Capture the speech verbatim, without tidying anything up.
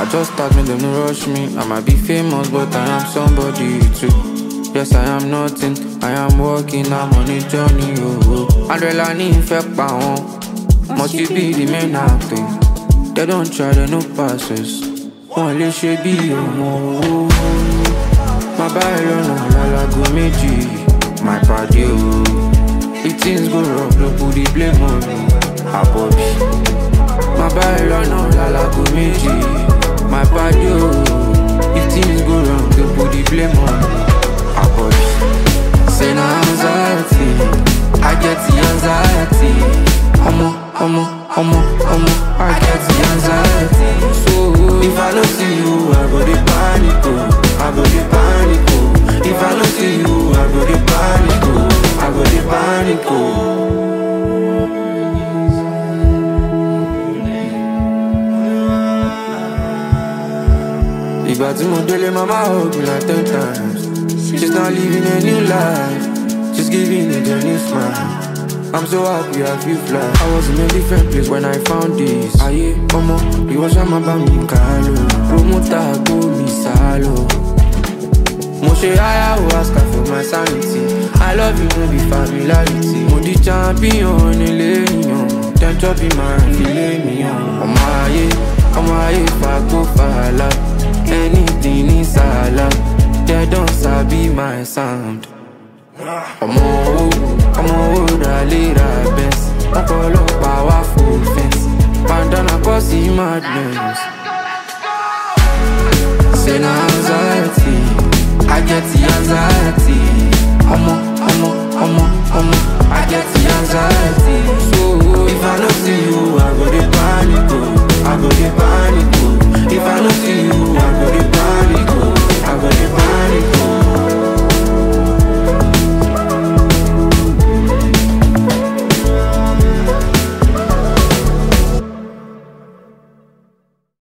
just start, make them no rush me. I might be famous, but I am somebody too. Yes, I am nothing, I am walking, I'm on a journey, oh, oh. And well, I need fake power. Must you be the main actor? They don't try, they no passes. Only should be, oh, oh, oh. My body on a go meji. My party, oh. If things go wrong, no put the blame on me. I bobby. My body on a go meji. My party, oh. If things go wrong, no put the blame on me. Say no anxiety, I get the anxiety. Omo, omo, omo, omo, I get the anxiety. So if I don't see you, I go the panic, oh. I go the panic, oh. If I don't see you, I go the panic, oh. I go the panic, oh. Ìgbà tí mo délé, mama hug me like ten times. She's not living a new life, she's giving it a new smile. I'm so happy I feel fly. I was in a different place when I found this. Aye, omo, you was my bami kalo. Promoter go mi salo. Moshe I will ask her for my sanity. I love you, no be familiarity. Mo di champion, ile niyan. Then chop in my filet mignon. Omo aye, omo aye, fa go fa la. Anything is salad. They don't sabi my sound. I'm old, I'm old, I lead our best. I call up powerful fence. Bandana cause he madness. Say no anxiety, I get the anxiety. I'm I'm I'm I'm I get the anxiety. So if I don't see you,